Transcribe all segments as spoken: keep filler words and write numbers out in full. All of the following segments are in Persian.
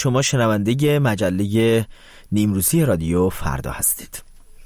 شما شنونده مجله نیمروزی رادیو فردا هستید.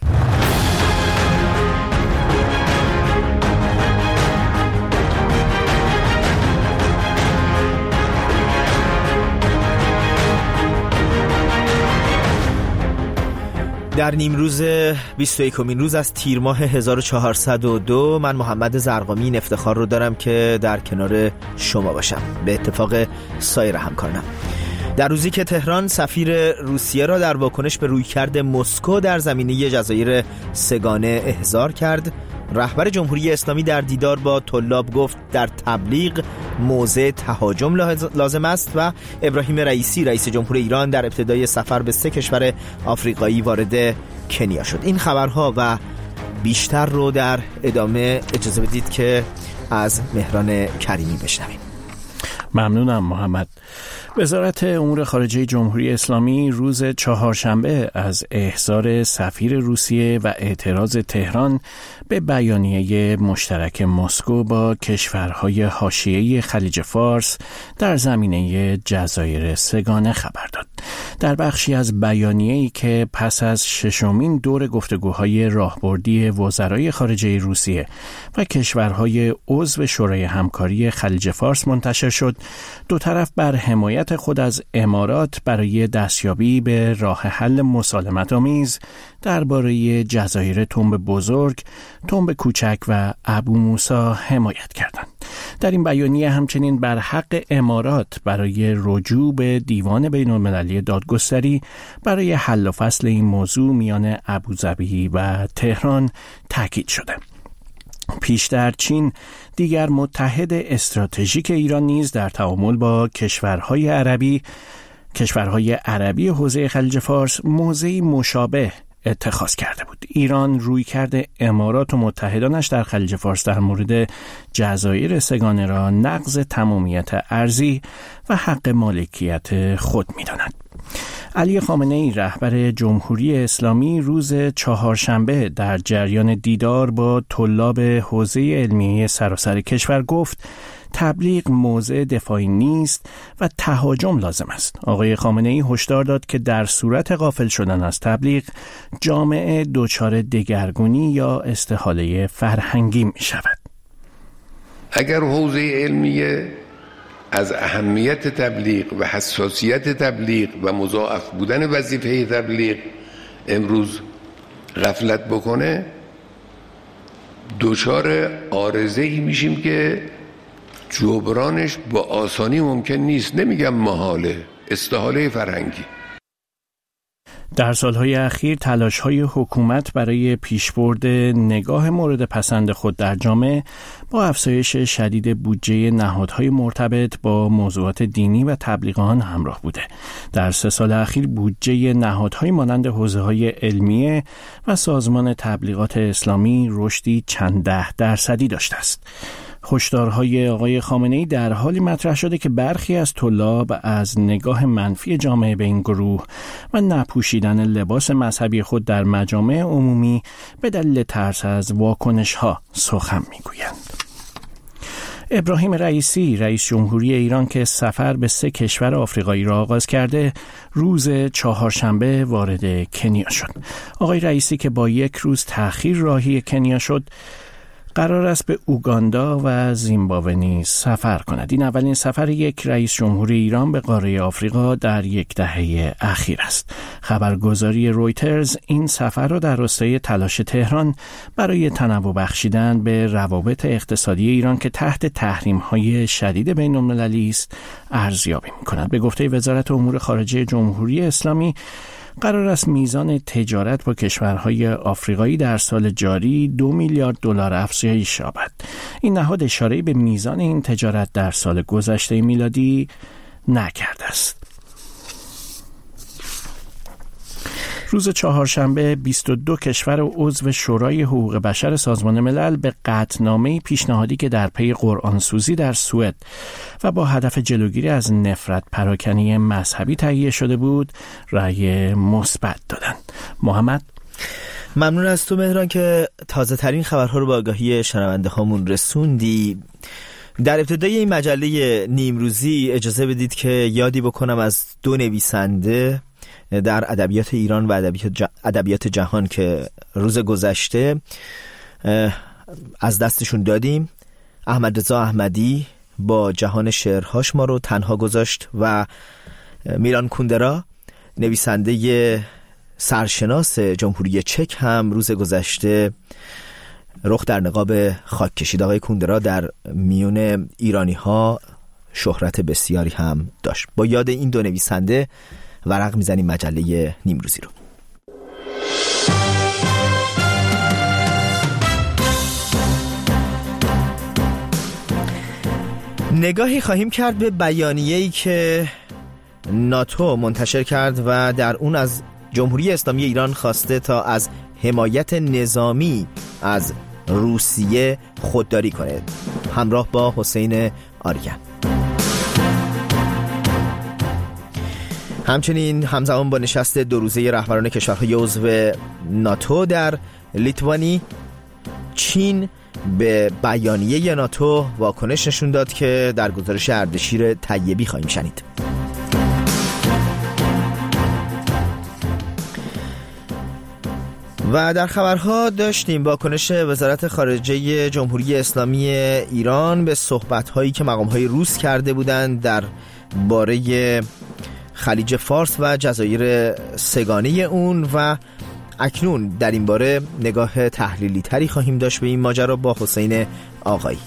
در نیمروز بیست و یکمین روز از تیر ماه هزار و چهارصد و دو من محمد زرقامی این افتخار رو دارم که در کنار شما باشم، به اتفاق سایر همکارانم. در روزی که تهران سفیر روسیه را در واکنش به رویکرد مسکو در زمینه جزایر سگانه احضار کرد، رهبر جمهوری اسلامی در دیدار با طلاب گفت در تبلیغ موضع تهاجم لازم است و ابراهیم رئیسی رئیس جمهور ایران در ابتدای سفر به سه کشور آفریقایی وارد کنیا شد. این خبرها و بیشتر رو در ادامه اجازه بدید که از مهران کریمی بشنویم. ممنونم محمد. وزارت امور خارجه جمهوری اسلامی روز چهارشنبه از احضار سفیر روسیه و اعتراض تهران به بیانیه مشترک مسکو با کشورهای حاشیه‌ای خلیج فارس در زمینه جزایر سگانه خبر داد. در بخشی از بیانیه‌ای که پس از ششمین دور گفتگوهای راهبردی وزرای خارجه روسیه و کشورهای عضو شورای همکاری خلیج فارس منتشر شد، دو طرف بر حمایت خود از امارات برای دستیابی به راه حل مسالمت‌آمیز درباره جزایر تنب بزرگ، تنب کوچک و ابو موسی حمایت کردند. در این بیانیه همچنین بر حق امارات برای رجوع به دیوان بین‌المللی دادگستری برای حل و فصل این موضوع میان ابوظبی و تهران تاکید شده. پیشتر چین، دیگر متحد استراتژیک ایران، نیز در تعامل با کشورهای عربی کشورهای عربی حوزه خلیج فارس موضعی مشابه اتخاذ کرده بود. ایران رویکرد امارات و متحدانش در خلیج فارس در مورد جزایر سگانه را نقض تمامیت ارضی و حق مالکیت خود می‌داند. علی خامنه‌ای رهبر جمهوری اسلامی روز چهارشنبه در جریان دیدار با طلاب حوزه علمیه سراسر کشور گفت تبلیغ موضع دفاعی نیست و تهاجم لازم است. آقای خامنه‌ای هشدار داد که در صورت غافل شدن از تبلیغ جامعه دچار دگرگونی یا استحاله فرهنگی می شود. اگر حوزه علمیه از اهمیت تبلیغ و حساسیت تبلیغ و مضاعف بودن وظیفه تبلیغ امروز غفلت بکنه، دچار عارضه‌ای میشیم که جبرانش با آسانی ممکن نیست. نمیگم محاله، استحاله فرهنگی. در سالهای اخیر تلاش‌های حکومت برای پیشبرد نگاه مورد پسند خود در جامعه با افزایش شدید بودجه نهادهای مرتبط با موضوعات دینی و تبلیغ آن همراه بوده. در سه سال اخیر بودجه نهادهای مانند حوزه‌های علمیه و سازمان تبلیغات اسلامی رشدی چند ده درصدی داشته است. هشدارهای آقای خامنه‌ای در حالی مطرح شده که برخی از طلاب از نگاه منفی جامعه به این گروه و نپوشیدن لباس مذهبی خود در مجامع عمومی به دلیل ترس از واکنش‌ها سخن می‌گویند. ابراهیم رئیسی رئیس جمهوری ایران که سفر به سه کشور آفریقایی را آغاز کرده، روز چهارشنبه وارد کنیا شد. آقای رئیسی که با یک روز تأخیر راهی کنیا شد، قرار است به اوگاندا و زیمبابوه نیز سفر کند. این اولین سفر یک رئیس جمهوری ایران به قاره آفریقا در یک دهه اخیر است. خبرگزاری رویترز این سفر را در راستای تلاش تهران برای تنوع بخشیدن به روابط اقتصادی ایران که تحت تحریم‌های شدید بین‌المللی است ارزیابی می‌کند. به گفته وزارت امور خارجه جمهوری اسلامی، قرار است میزان تجارت با کشورهای آفریقایی در سال جاری دو میلیارد دلار افزایش یابد. این نهاد اشاره به میزان این تجارت در سال گذشته میلادی نکرده است. روز چهارشنبه بیست و دو کشور عضو شورای حقوق بشر سازمان ملل به قطعنامه پیشنهادی که در پی قرآنسوزی در سوئد و با هدف جلوگیری از نفرت پراکنی مذهبی تهیه شده بود رأی مثبت دادند. محمد، ممنون از تو مهران که تازه ترین خبرها رو با آگاهی شنونده هامون رسوندی. در ابتدای این مجله نیمروزی اجازه بدید که یادی بکنم از دو نویسنده در ادبیات ایران و ادبیات ادبیات جهان که روز گذشته از دستشون دادیم. احمد رضا احمدی با جهان شعرهاش ما رو تنها گذاشت و میلان کوندرا نویسنده سرشناس جمهوری چک هم روز گذشته رخ در نقاب خاک کشید. آقای کوندرا در میون ایرانی ها شهرت بسیاری هم داشت. با یاد این دو نویسنده ورق میزنیم مجله نیمروزی رو. نگاهی خواهیم کرد به بیانیه‌ای که ناتو منتشر کرد و در اون از جمهوری اسلامی ایران خواسته تا از حمایت نظامی از روسیه خودداری کنه، همراه با حسین آریان. همچنین همزمان با نشست دو روزه رهبران کشورهای عضو ناتو در لیتوانی، چین به بیانیه ناتو واکنش نشون داد که در گزارش اردشیر طیبی خواهیم شنید. و در خبرها داشتیم واکنش وزارت خارجه جمهوری اسلامی ایران به صحبت‌هایی که مقام‌های روس کرده بودند در باره خلیج فارس و جزایر سگانه اون و اکنون در این باره نگاه تحلیلی تری خواهیم داشت به این ماجرا با حسین آقایی.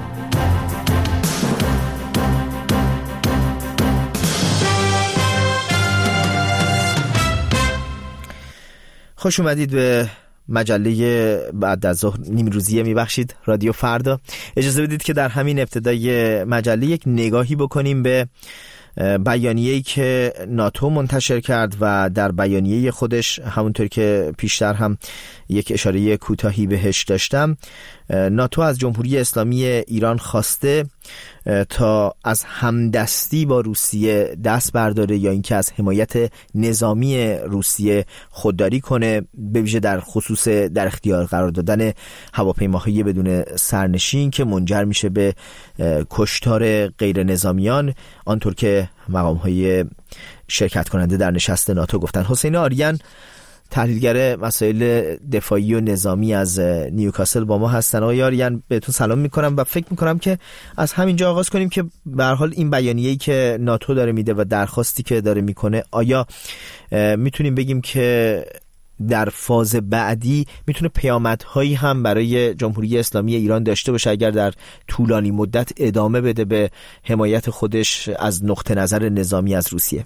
خوش اومدید به مجله بعد از ظهر نیمروزیه، میبخشید رادیو فردا. اجازه بدید که در همین ابتدای مجله یک نگاهی بکنیم به بیانیه‌ای که ناتو منتشر کرد و در بیانیه خودش همونطور که پیشتر هم یک اشاره کوتاهی بهش داشتم، ناتو از جمهوری اسلامی ایران خواسته تا از همدستی با روسیه دست برداره یا اینکه از حمایت نظامی روسیه خودداری کنه، به ویژه در خصوص در اختیار قرار دادن هواپیماهای بدون سرنشین که منجر میشه به کشتار غیر نظامیان، آنطور که مقام‌های شرکت کننده در نشست ناتو گفتن. حسین آریان تحلیلگر مسائل دفاعی و نظامی از نیوکاسل با ما هستن. آقای آریان بهتون سلام میکنم و فکر میکنم که از همینجا آغاز کنیم که به هر حال این بیانیه‌ای که ناتو داره میده و درخواستی که داره میکنه، آیا میتونیم بگیم که در فاز بعدی میتونه پیامدهایی هم برای جمهوری اسلامی ایران داشته باشه اگر در طولانی مدت ادامه بده به حمایت خودش از نقطه نظر نظامی از روسیه؟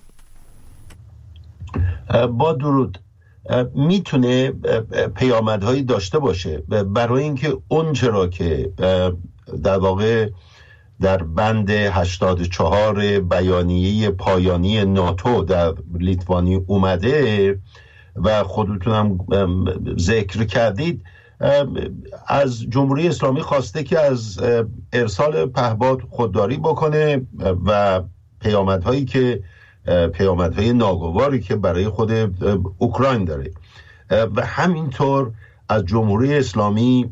با درود. میتونه پیامدهایی داشته باشه برای اینکه اون چرا که در واقع در بند هشتاد و چهار بیانیه پایانی ناتو در لیتوانی اومده و خودتون هم ذکر کردید، از جمهوری اسلامی خواسته که از ارسال پهپاد خودداری بکنه و پیامدهایی که پیامدهای ناگواری که برای خود اوکراین داره و همینطور از جمهوری اسلامی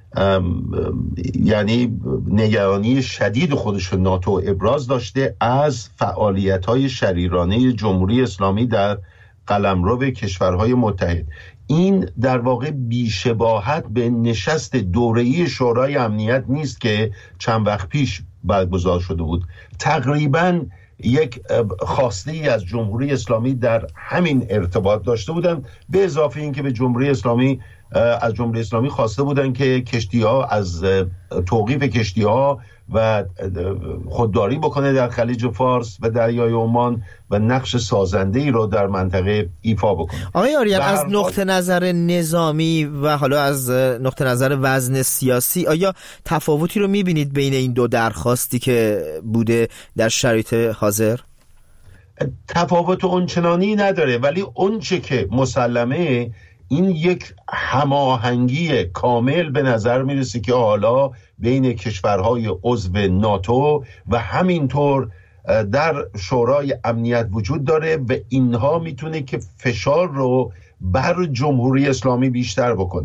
یعنی نگرانی شدید خودش ناتو ابراز داشته از فعالیت‌های شریرانه جمهوری اسلامی در قلمرو کشورهای متحد. این در واقع بی‌شباهت به نشست دوره‌ای شورای امنیت نیست که چند وقت پیش برگزار شده بود. تقریباً یک خواسته ای از جمهوری اسلامی در همین ارتباط داشته بودن، به اضافه این که به جمهوری اسلامی از جمهوری اسلامی خواسته بودن که کشتی‌ها از توقیف کشتی‌ها و خودداری بکنه در خلیج فارس و دریای عمان و نقش سازنده‌ای رو در منطقه ایفا بکنه. آقای آریان، از نقطه نظر نظامی و حالا از نقطه نظر وزن سیاسی آیا تفاوتی رو می‌بینید بین این دو درخواستی که بوده در شرایط حاضر؟ تفاوت اونچنانی نداره، ولی اونچه که مسلمه این یک هماهنگی کامل به نظر میرسه که حالا بین کشورهای عضو ناتو و همینطور در شورای امنیت وجود داره و اینها میتونه که فشار رو بر جمهوری اسلامی بیشتر بکنه.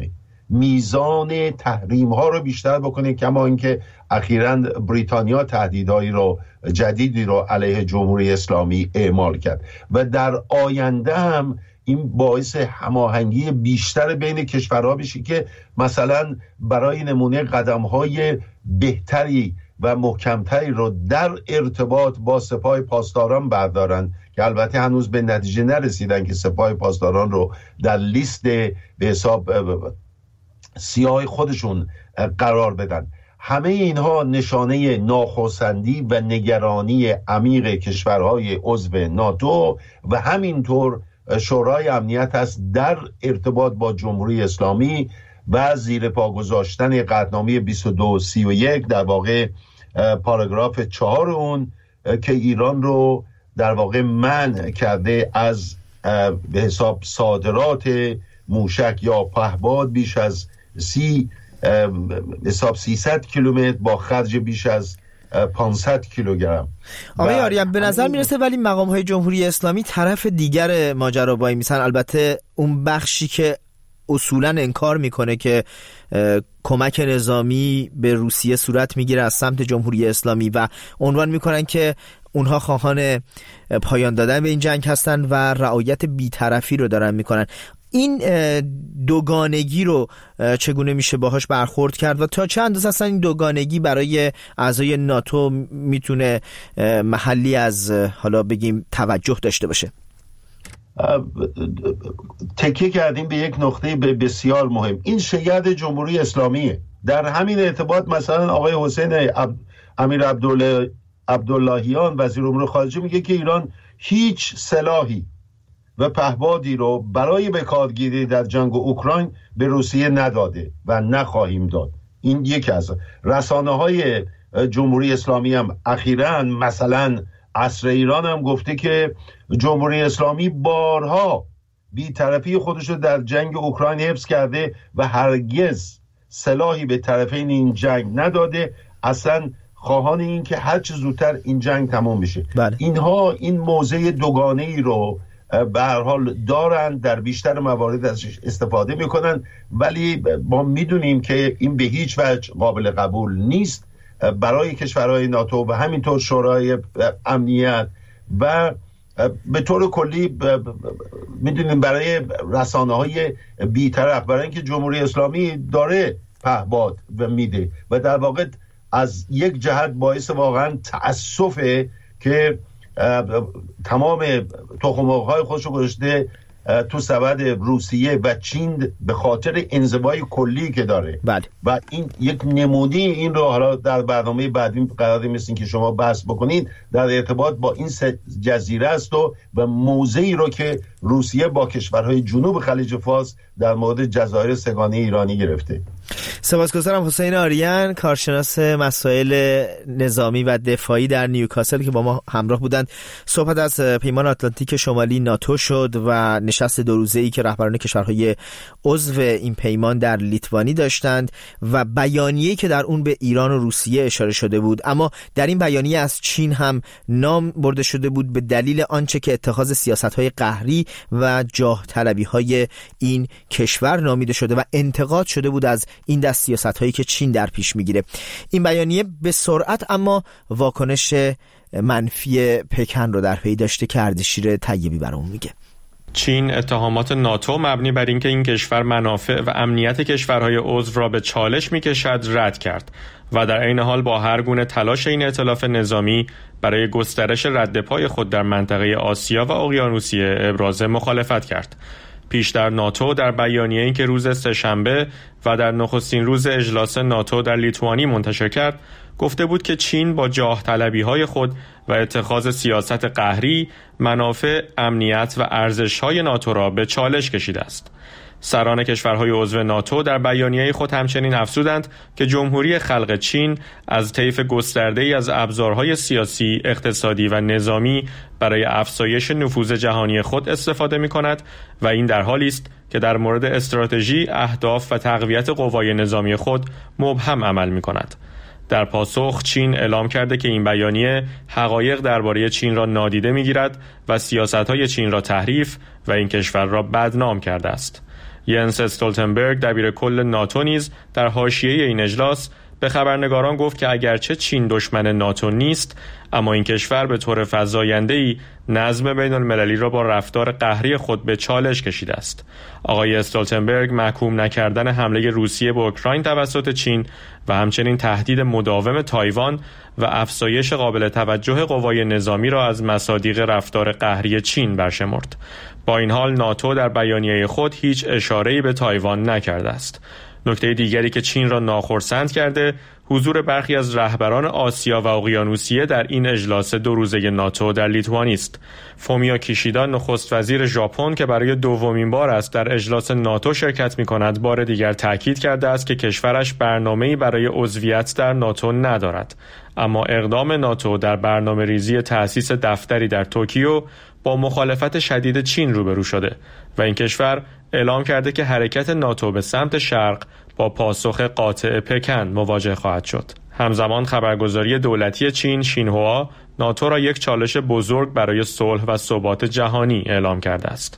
میزان تحریم ها رو بیشتر بکنه، کما اینکه اخیراً بریتانیا تهدیدهایی رو جدیدی رو علیه جمهوری اسلامی اعمال کرد و در آینده هم این باعث هماهنگی بیشتر بین کشورها بشه که مثلا برای نمونه قدم‌های بهتری و محکمتری رو در ارتباط با سپاه پاسداران بردارن که البته هنوز به نتیجه نرسیدن که سپاه پاسداران رو در لیست به حساب سیاه خودشون قرار بدن. همه اینها نشانه ناخواسندی و نگرانی عمیق کشورهای عضو ناتو و همینطور شورای امنیت است در ارتباط با جمهوری اسلامی و زیر پا گذاشتن قطعنامه بیست و دو سی و یک، در واقع پاراگراف چهار اون که ایران رو در واقع منع کرده از به حساب صادرات موشک یا پهپاد بیش از سی حساب سیصد کیلومتر با خرج بیش از پانصد کیلوگرم. آقای آریان به نظر میرسه ولی مقام های جمهوری اسلامی طرف دیگر ماجرا وای میسن، البته اون بخشی که اصولا انکار میکنه که کمک نظامی به روسیه صورت میگیره از سمت جمهوری اسلامی و عنوان میکنن که اونها خواهان پایان دادن به این جنگ هستن و رعایت بی‌طرفی رو دارن میکنن. این دوگانگی رو چگونه میشه باهاش برخورد کرد و تا چه اندازه اصلا این دوگانگی برای اعضای ناتو میتونه محلی از حالا بگیم توجه داشته باشه؟ تکیه کردیم به یک نقطه بسیار مهم. این شگرد جمهوری اسلامیه. در همین ارتباط مثلا آقای حسین عبد... امیر عبدالله عبداللهیان وزیر امور خارجه میگه که ایران هیچ سلاحی و پهپادی رو برای بکارگیری در جنگ اوکراین به روسیه نداده و نخواهیم داد. این یکی از رسانه‌های جمهوری اسلامی هم اخیراً مثلا عصر ایران هم گفته که جمهوری اسلامی بارها بی‌طرفی خودش رو در جنگ اوکراین حفظ کرده و هرگز سلاحی به طرفین این جنگ نداده، اصلا خواهان این که هر چه زودتر این جنگ تمام بشه. بله. اینها این موضع دوگانه ای رو به هر حال دارن، در بیشتر موارد ازش استفاده میکنن، ولی ما میدونیم که این به هیچ وجه قابل قبول نیست برای کشورهای ناتو و همینطور شورای امنیت و به طور کلی میدونیم برای رسانه‌های بی‌طرف، برای اینکه جمهوری اسلامی داره پهپاد و میده و در واقع از یک جهت باعث واقعا تأسفه که تمام تخم‌مرغ‌های خودشو گذاشته تو سبد روسیه و چین به خاطر انزوای کلی که داره. بله. و این یک نمودی این رو حالا در برنامه بعدی قرار می‌رسیم که شما بحث بکنید در ارتباط با این جزیره است و و موضعی رو که روسیه با کشورهای جنوب خلیج فارس در مورد جزایر سگانه ایرانی گرفته. سپاسگزارم. حسین آریان، کارشناس مسائل نظامی و دفاعی در نیوکاسل که با ما همراه بودند. صحبت از پیمان آتلانتیک شمالی ناتو شد و نشست دو روزه‌ای که رهبران کشورهای عضو این پیمان در لیتوانی داشتند و بیانیه‌ای که در اون به ایران و روسیه اشاره شده بود، اما در این بیانیه از چین هم نام برده شده بود به دلیل آنچه که اتخاذ سیاست‌های قهری و جاه طلبی‌های این کشور نامیده شده و انتقاد شده بود از این دست سیاست‌هایی که چین در پیش میگیره. این بیانیه به سرعت اما واکنش منفی پکن رو در پی داشته که اردشیر طیبی برامون میگه. چین اتهامات ناتو مبنی بر اینکه این کشور منافع و امنیت کشورهای عضو را به چالش میکشد رد کرد و در عین حال با هر گونه تلاش این ائتلاف نظامی برای گسترش رد پای خود در منطقه آسیا و اقیانوسیه ابراز مخالفت کرد. پیشتر ناتو در بیانیه‌ای که روز سه‌شنبه و در نخستین روز اجلاس ناتو در لیتوانی منتشر کرد، گفته بود که چین با جاه طلبی‌های خود و اتخاذ سیاست قهری منافع، امنیت و ارزش‌های ناتو را به چالش کشیده است. سران کشورهای عضو ناتو در بیانیه خود همچنین افزودند که جمهوری خلق چین از طیف گسترده‌ای از ابزارهای سیاسی، اقتصادی و نظامی برای افزایش نفوذ جهانی خود استفاده می‌کند و این در حالی است که در مورد استراتژی، اهداف و تقویت قوای نظامی خود مبهم عمل می‌کند. در پاسخ چین اعلام کرده که این بیانیه حقایق درباره چین را نادیده می‌گیرد و سیاست‌های چین را تحریف و این کشور را بدنام کرده است. ینس استولتنبرگ دبیر کل ناتو نیز در حاشیه این اجلاس به خبرنگاران گفت که اگرچه چین دشمن ناتو نیست، اما این کشور به طور فزاینده‌ای نظم بین المللی را با رفتار قهری خود به چالش کشیده است. آقای استولتنبرگ محکوم نکردن حمله روسیه به اوکراین توسط چین و همچنین تهدید مداوم تایوان و افزایش قابل توجه قوای نظامی را از مصادیق رفتار قهری چین برشمرد. با این حال ناتو در بیانیه خود هیچ اشاره‌ای به تایوان نکرده است. نکته دیگری که چین را ناخرسند کرده حضور برخی از رهبران آسیا و اقیانوسیه در این اجلاس دو روزه ناتو در لیتوانی است. فومیو کیشیدا نخست وزیر ژاپن که برای دومین بار است در اجلاس ناتو شرکت می‌کند، بار دیگر تاکید کرده است که کشورش برنامه‌ای برای عضویت در ناتو ندارد. اما اقدام ناتو در برنامه‌ریزی تأسیس دفتری در توکیو با مخالفت شدید چین روبرو شده و این کشور اعلام کرده که حرکت ناتو به سمت شرق با پاسخ قاطع پکن مواجه خواهد شد. همزمان خبرگزاری دولتی چین شینهوا ناتو را یک چالش بزرگ برای صلح و ثبات جهانی اعلام کرده است.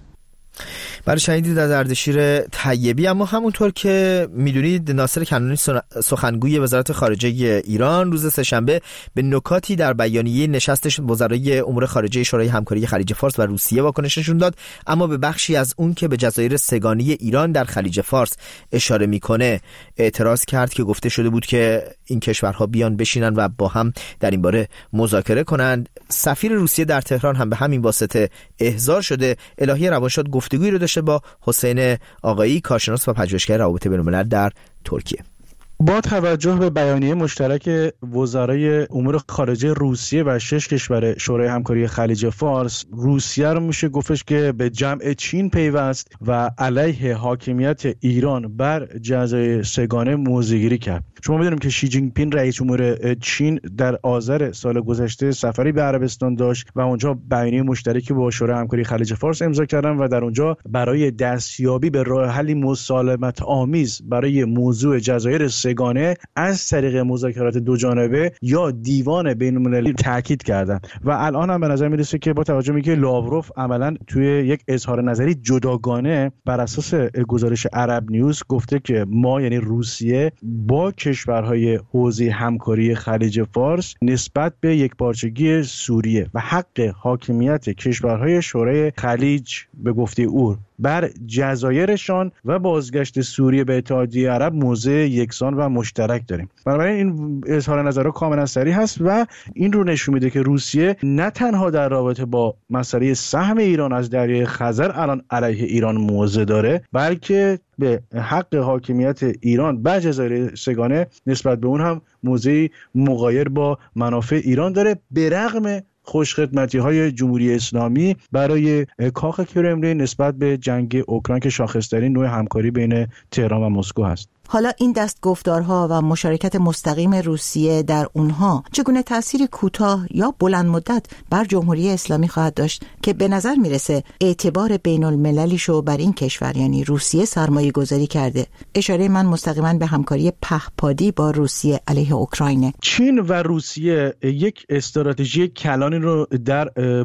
برای شنیدید از اردشیر طیبی. اما همونطور که میدونید ناصر کنانی سخنگوی وزارت خارجه ایران روز سه‌شنبه به نکاتی در بیانیه نشست وزرای امور خارجه شورای همکاری خلیج فارس و روسیه واکنش نشون داد، اما به بخشی از اون که به جزایر سگانی ایران در خلیج فارس اشاره میکنه اعتراض کرد که گفته شده بود که این کشورها بیان بشینن و با هم در این باره مذاکره کنند. سفیر روسیه در تهران هم به همین واسطه احضار شده. الهی روانشاد گفتگویی رو داشته با حسین آقایی، کارشناس و پژوهشگر روابط بین‌الملل در ترکیه. با توجه به بیانیه مشترک وزرای امور خارجه روسیه و شش کشور شورای همکاری خلیج فارس، روسیه رو میشه گفتش که به جمع چین پیوست و علیه حاکمیت ایران بر جزایر سگانه موضع‌گیری کرد. شما می‌دونید که شی جین پینگ رئیس جمهور چین در آذر سال گذشته سفری به عربستان داشت و اونجا بیانیه مشترکی با شورای همکاری خلیج فارس امضا کردن و در اونجا برای دستیابی به راه حلی مسالمت آمیز برای موضوع جزایر سگانه از طریق مذاکرات دو جانبه یا دیوان بین‌المللی تاکید کردند و الان هم به نظر میرسه که با توجه به اینکه لاوروف عملاً توی یک اظهار نظری جداگانه بر اساس گزارش عرب نیوز گفته که ما یعنی روسیه با کشورهای حوزه همکاری خلیج فارس نسبت به یکپارچگی سوریه و حق حاکمیت کشورهای شورای خلیج به گفته او بر جزایرشان و بازگشت سوریه به اتحادیه عرب موضع یکسان و مشترک داریم. بنابراین این اظهار نظرها کاملا صریح هست و این رو نشون میده که روسیه نه تنها در رابطه با مسئله سهم ایران از دریای خزر الان علیه ایران موضع داره، بلکه به حق حاکمیت ایران بر جزایر سگانه نسبت به اون هم موضعی مغایر با منافع ایران داره، به رغم خوشخدمتی های جمهوری اسلامی برای کاخ کرملین نسبت به جنگ اوکراین که شاخص‌ترین نوع همکاری بین تهران و مسکو هست. حالا این دست گفتارها و مشارکت مستقیم روسیه در اونها چگونه تأثیری کوتاه یا بلند مدت بر جمهوری اسلامی خواهد داشت که به نظر میرسه اعتبار بین المللیشو بر این کشور یعنی روسیه سرمایه گذاری کرده؟ اشاره من مستقیما به همکاری پهپادی با روسیه علیه اوکراین. چین و روسیه یک استراتژی کلانی رو در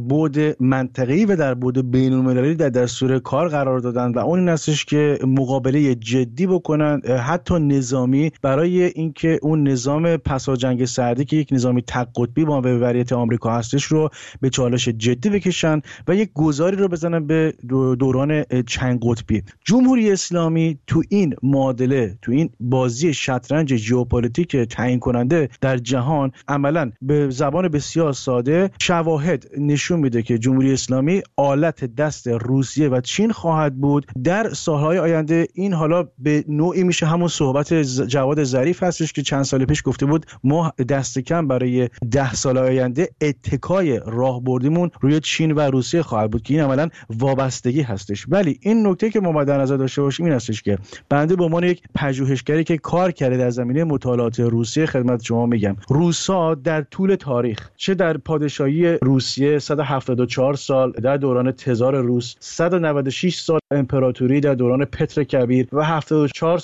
بعد منطقه‌ای و در بعد بین المللی در دستور کار قرار دادن و اون این هستش که مقابله جدی بکنن حتی نظامی برای اینکه اون نظام پسا جنگ سردی که یک نظامی تک قطبی با محوریت آمریکا هستش رو به چالش جدی بکشن و یک گذاری رو بزنن به دوران چند قطبی. جمهوری اسلامی تو این معادله، تو این بازی شطرنج ژئوپلیتیک تعیین کننده در جهان عملاً به زبان بسیار ساده شواهد نشون میده که جمهوری اسلامی آلت دست روسیه و چین خواهد بود در سالهای آینده. این حالا به نوعی میشه همون صحبت جواد ظریف هستش که چند سال پیش گفته بود ما دست کم برای ده سال آینده اتکای راهبردیمون روی چین و روسیه خواهد بود که این عملاً وابستگی هستش. ولی این نکته که ما باید در نظر داشته باشیم این هستش که بنده به عنوان یک پژوهشگری که کار کرده در زمینه مطالعات روسیه خدمت شما میگم روسا در طول تاریخ چه در پادشاهی روسیه صد و هفتاد و چهار سال در دوران تزار روس، صد و نود و شش سال امپراتوری در دوران پتر کبیر و هفتاد و چهار سال اتحاد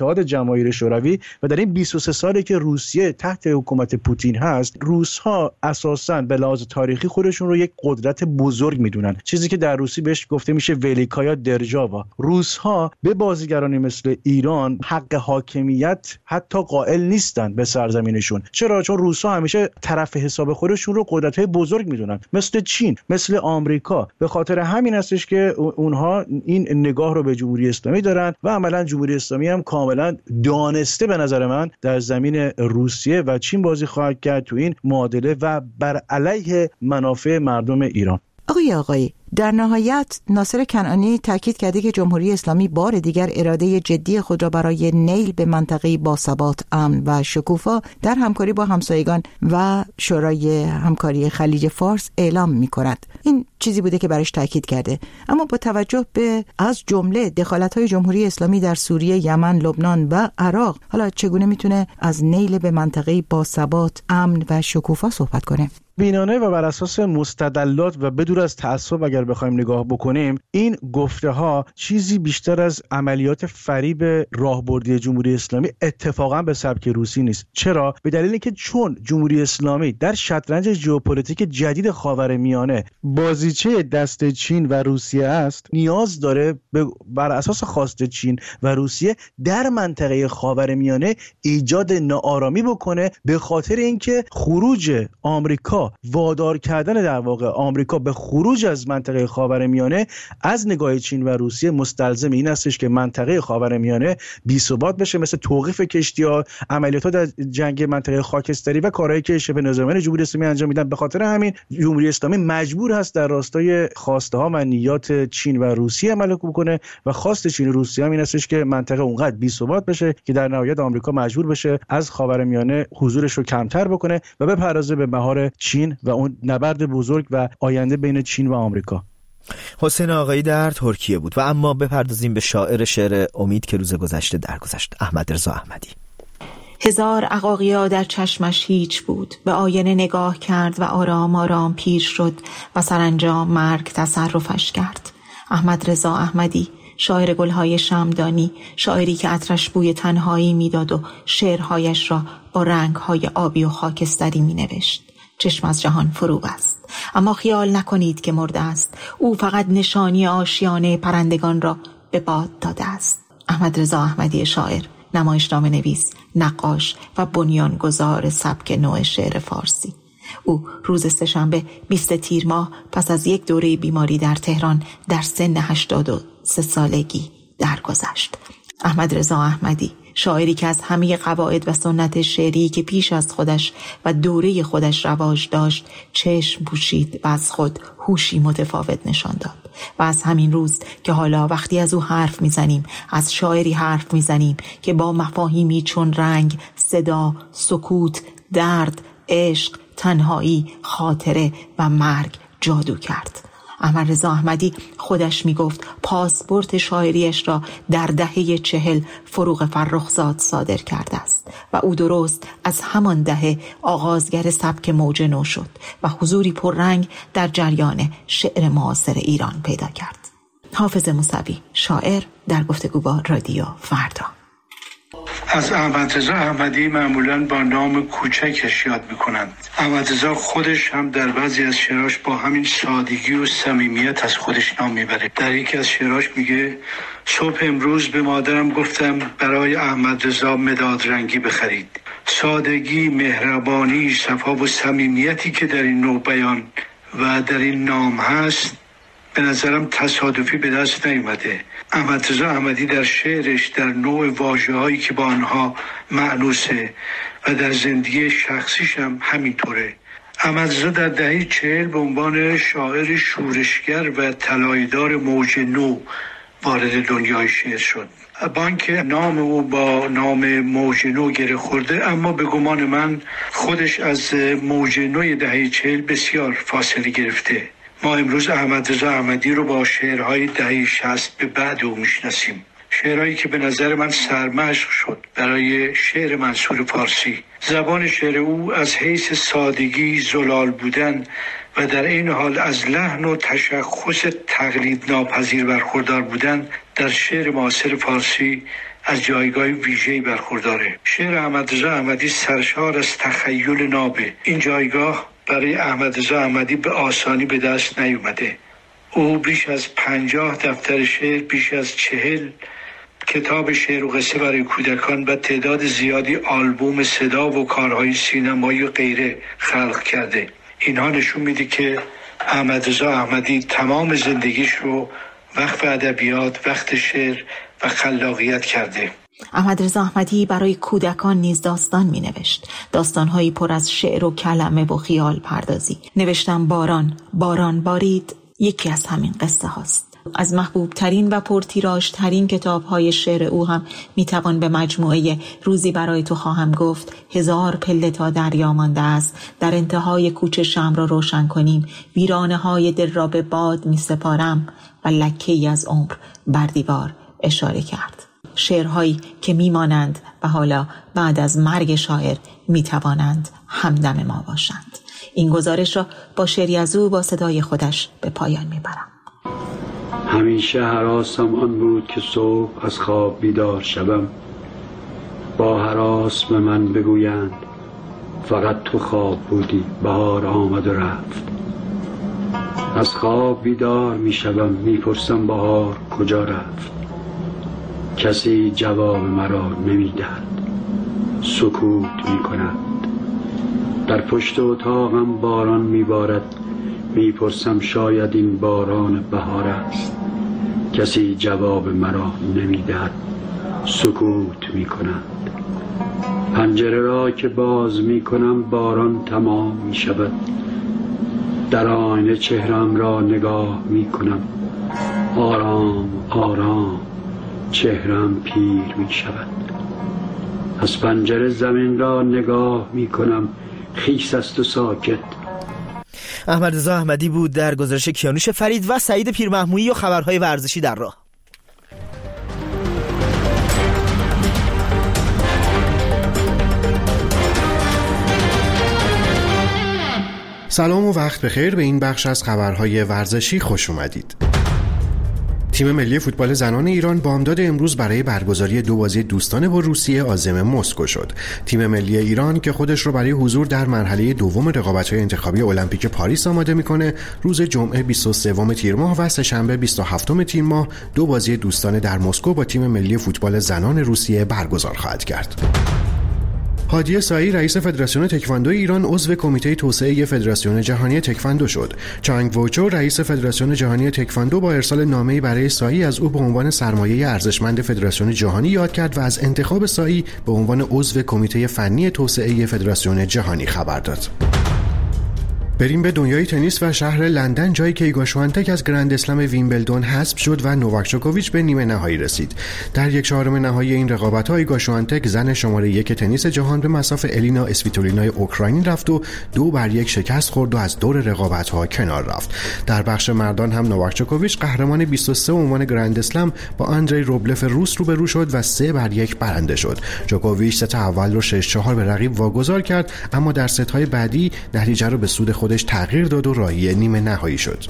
اتحاد جماهیر شوروی و در این بیست و سه سالی که روسیه تحت حکومت پوتین هست، روس‌ها اساساً به لحاظ تاریخی خودشون رو یک قدرت بزرگ میدونن، چیزی که در روسی بهش گفته میشه ولیکایا درجاوا. روس‌ها به بازیگرانی مثل ایران حق حاکمیت حتی قائل نیستن به سرزمینشون. چرا؟ چون روس‌ها همیشه طرف حساب خودشون رو قدرت‌های بزرگ میدونن، مثل چین، مثل آمریکا. به خاطر همین هستش که اونها این نگاه رو به جمهوری اسلامی دارن و عملاً جمهوری اسلامی هم کاملاً دانسته به نظر من در زمین روسیه و چین بازی خواهد کرد تو این معادله و بر علیه منافع مردم ایران. آقای آقایی، در نهایت ناصر کنعانی تاکید کرده که جمهوری اسلامی بار دیگر اراده جدی خود را برای نیل به منطقه با ثبات، امن و شکوفا در همکاری با همسایگان و شورای همکاری خلیج فارس اعلام می کند. این چیزی بوده که برش تاکید کرده. اما با توجه به از جمله دخالت‌های جمهوری اسلامی در سوریه، یمن، لبنان و عراق، حالا چگونه میتونه از نیل به منطقه با ثبات، امن و شکوفا صحبت کنه؟ بینانه و بر اساس مستدلات و بدون از تعصب اگر بخوایم نگاه بکنیم، این گفته ها چیزی بیشتر از عملیات فریب راهبردی جمهوری اسلامی اتفاقا به سبک روسی نیست. چرا؟ به دلیل اینکه چون جمهوری اسلامی در شطرنج ژئوپلیتیک جدید خاورمیانه بازیچه دست چین و روسیه است، نیاز داره بر اساس خواست چین و روسیه در منطقه خاورمیانه ایجاد ناآرامی بکنه، به خاطر اینکه خروج آمریکا، وادار کردن در واقع آمریکا به خروج از منطقه خاورمیانه از نگاه چین و روسیه مستلزم این استش که منطقه خاورمیانه بی ثبات بشه، مثل توقیف کشتی‌ها، عملیات‌ها در جنگ منطقه خاکستری و کارهایی که شبه نظامیان جمهوری اسلامی انجام میدن. به خاطر همین جمهوری اسلامی مجبور هست در راستای خواسته‌ها و نیات چین و روسیه عمل بکنه و خواست چین و روسیه هم این استش که منطقه اونقدر بی ثبات بشه که در نهایت آمریکا مجبور بشه از خاورمیانه حضورش رو کمتر بکنه و بپردازه به مهار چین و اون نبرد بزرگ و آینده بین چین و آمریکا. حسین آقایی در ترکیه بود. و اما بپردازیم به شاعر شعر امید که روز گذشته درگذشت، احمد رضا احمدی. هزار عقاقیا در چشمش هیچ بود، به آینه نگاه کرد و آرام آرام پیر شد و سرانجام مرگ تصرفش کرد. احمد رضا احمدی، شاعر گلهای شمدانی، شاعری که عطرش بوی تنهایی میداد و شعرهایش را با رنگهای آبی و خاکستری می نوشت. چشم از جهان فرو است، اما خیال نکنید که مرده است. او فقط نشانی آشیانه پرندگان را به باد داده است. احمد رضا احمدی شاعر، نمایشنامه نویس، نقاش و بنیانگذار سبک نو شعر فارسی. او روز سه‌شنبه بیست تیر ماه پس از یک دوره بیماری در تهران در سن هشتاد و سه سالگی درگذشت. احمد رضا احمدی، شاعری که از همه قواعد و سنت شعری که پیش از خودش و دوره خودش رواج داشت چشم پوشید و از خود هوشی متفاوت نشان داد. و از همین روز که حالا وقتی از او حرف میزنیم، از شاعری حرف میزنیم که با مفاهیمی چون رنگ، صدا، سکوت، درد، عشق، تنهایی، خاطره و مرگ جادو کرد. احمد رضا احمدی خودش میگفت پاسپورت شاعریش را در دهه چهل فروغ فرخزاد صادر کرده است و او درست از همان دهه آغازگر سبک موج نو شد و حضوری پررنگ در جریان شعر معاصر ایران پیدا کرد. حافظ موسوی، شاعر، در گفتگو با رادیو فردا. از احمد رضا احمدی معمولاً با نام کوچکش یاد میکنند. احمد رضا خودش هم در بعضی از شعراش با همین سادگی و صمیمیت از خودش نام میبره. در یکی از شعراش میگه صبح امروز به مادرم گفتم برای احمد رضا مداد رنگی بخرید. سادگی، مهربانی، صفا و صمیمیتی که در این نوع بیان و در این نام هست به نظرم تصادفی به دست نیامده. احمد رضا احمدی در شعرش در نوع واژه‌هایی که با آنها مأنوسه و در زندگی شخصیش هم همینطوره. احمد رضا در دهه چهل به عنوان شاعر شورشگر و طلایه‌دار موج نو وارد دنیای شعر شد. با اینکه نام او با نام موج نو گره خورده، اما به گمان من خودش از موج نوی دهه چهل بسیار فاصله گرفته. ما امروز احمد رضا احمدی رو با شعرهای دهه شصت به بعد او میشناسیم. شعرهایی که به نظر من سرمشق شد برای شعر منثور فارسی. زبان شعر او از حیث سادگی، زلال بودن و در این حال از لحن و تشخص تقلید ناپذیر برخوردار بودن در شعر معاصر فارسی از جایگاه ویژه‌ای برخورداره. شعر احمد رضا احمدی سرشار از تخیل نابه. این جایگاه برای احمد رضا احمدی به آسانی به دست نیومده. او بیش از پنجاه دفتر شعر، بیش از چهل کتاب شعر و قصه برای کودکان و تعداد زیادی آلبوم صدا و کارهای سینمایی و غیره خلق کرده. اینها نشون میده که احمد رضا احمدی تمام زندگیش رو وقف ادبیات، وقت شعر و خلاقیت کرده. احمد رضا احمدی برای کودکان نیز داستان می نوشت. داستانهایی پر از شعر و کلمه و خیال پردازی. نوشتم باران، باران بارید یکی از همین قصه هاست. از محبوب ترین و پرتیراژ ترین کتاب های شعر او هم می توان به مجموعه روزی برای تو خواهم گفت، هزار پله تا دریا مانده است، در انتهای کوچه شمع را روشن کنیم، ویرانه های دل را به باد می سپارم و لکه‌ای از عمر بر دیوار اشاره کرد. شعرهایی که می مانند و حالا بعد از مرگ شاعر می توانند همدم ما باشند. این گزارش را با شعری از او با صدای خودش به پایان می برم. همیشه هراسم آن بود که صبح از خواب بیدار شوم، با هراس به من بگویند فقط تو خواب بودی، بهار آمد و رفت. از خواب بیدار می شوم، می پرسم بهار کجا رفت. کسی جواب مرا نمی دهد، سکوت می کند. در پشت اتاقم باران می بارد، می پرسم شاید این باران بهار است. کسی جواب مرا نمی دهد، سکوت می کند. پنجره را که باز می کنم باران تمام می شود. در آینه چهرم را نگاه می کنم، آرام آرام چهرم پیر می شود. از پنجره زمین را نگاه می کنم، خیس است و ساکت. احمد رضا احمدی بود در گزارش کیانوش فرید و سعید پیرمحمودی و خبرهای ورزشی در راه. سلام و وقت بخیر، به این بخش از خبرهای ورزشی خوش اومدید. تیم ملی فوتبال زنان ایران بامداد امروز برای برگزاری دو بازی دوستانه با روسیه عازم مسکو شد. تیم ملی ایران که خودش رو برای حضور در مرحله دوم رقابت‌های انتخابی المپیک پاریس آماده میکنه، روز جمعه بیست و سوم تیر ماه و سه‌شنبه بیست و هفتم تیر ماه دو بازی دوستانه در مسکو با تیم ملی فوتبال زنان روسیه برگزار خواهد کرد. هادی سایی رئیس فدراسیون تکواندو ایران عضو کمیته توسعه فدراسیون جهانی تکواندو شد. چانگ ووچو رئیس فدراسیون جهانی تکواندو با ارسال نامه‌ای برای سایی از او به عنوان سرمایه ارزشمند فدراسیون جهانی یاد کرد و از انتخاب سایی به عنوان عضو کمیته فنی توسعه فدراسیون جهانی خبر داد. بریم به دنیای تنیس و شهر لندن، جایی که ایگا شوانتک از گرند اسلم ویمبلدون حذف شد و نوواک جوکوویچ به نیمه نهایی رسید. در یک چهارم نهایی این رقابت‌ها ایگا شوانتک زن شماره یک تنیس جهان به مصاف الینا اسویتولینای اوکراینی رفت و دو بر یک شکست خورد و از دور رقابت‌ها کنار رفت. در بخش مردان هم نوواک جوکوویچ قهرمان بیست و سه عنوان گرند اسلم با آندری روبلف روس روبرو شد و سه بر یک برنده شد. جوکوویچ ست اول رو شش چهار به رقیب واگذار کرد، اما در ست‌های بعدی نتیجه رو به سود خودش تغییر داد و راهی نیمه نهایی شد.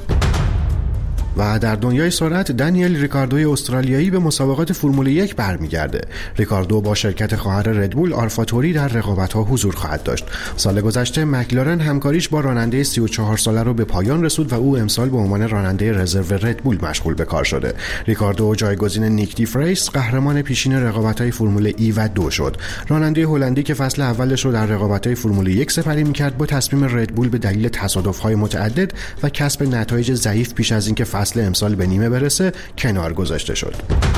و در دنیای سرعت دانیل ریکاردوی استرالیایی به مسابقات فرمول یک برمیگرده. ریکاردو با شرکت خواهر ردبول آلفاتوری در رقابت‌ها حضور خواهد داشت. سال گذشته مکلارن همکاریش با راننده سی و چهار ساله رو به پایان رسود و او امسال به عنوان راننده رزرو ردبول مشغول به کار شده. ریکاردو جایگزین نیک دی فریس قهرمان پیشین رقابت‌های فرمول ای و دو شد. راننده هلندی که فصل اولش رو در رقابت‌های فرمول یک سپری می‌کرد با تصمیم ردبول به دلیل تصادف‌های متعدد و کسب نتایج ضعیف پیش از اینکه فصل امسال به نیمه برسه کنار گذاشته شد.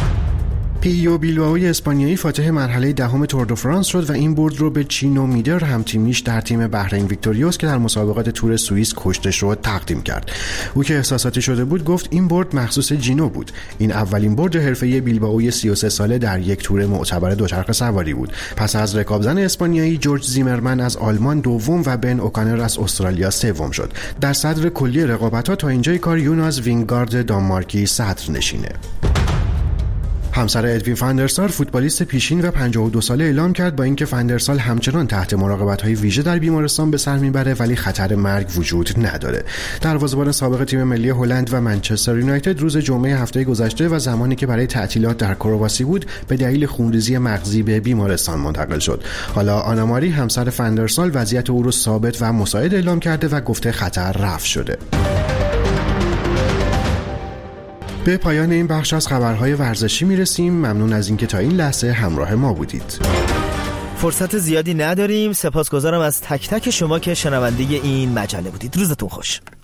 پیو بیلبائوی اسپانیایی فاتح مرحله دهم تور دو فرانس شد و این برد رو به چینو میدر همتیمیش در تیم بحرین ویکتوریوس که در مسابقات تور سوئیس کشته شد تقدیم کرد. او که احساساتی شده بود گفت این برد مخصوص جینو بود. این اولین برد حرفه‌ای بیلبائوی سی و سه ساله در یک تور معتبر دوچرخه سواری بود. پس از رکابزن اسپانیایی جورج زیمرمن از آلمان دوم و بن اوکانر از استرالیا سوم شد. در صدر کلی رقابت‌ها تا اینجای کار یوناس وینگارد دانمارکی صدر نشینه. همسر ادوین فندرسار فوتبالیست پیشین و پنجاه و دو ساله اعلام کرد با اینکه فندرسال همچنان تحت مراقبت‌های ویژه در بیمارستان به سر میبره ولی خطر مرگ وجود نداره. دروازه‌بان سابق تیم ملی هلند و منچستر یونایتد روز جمعه هفته گذشته و زمانی که برای تعطیلات در کرواسی بود به دلیل خونریزی مغزی به بیمارستان منتقل شد. حالا آنا ماری همسر فندرسال وضعیت او رو ثابت و مساعد اعلام کرده و گفته خطر رفع شده. به پایان این بخش از خبرهای ورزشی میرسیم. ممنون از اینکه تا این لحظه همراه ما بودید. فرصت زیادی نداریم. سپاسگزارم از تک تک شما که شنونده این مجله بودید. روزتون خوش.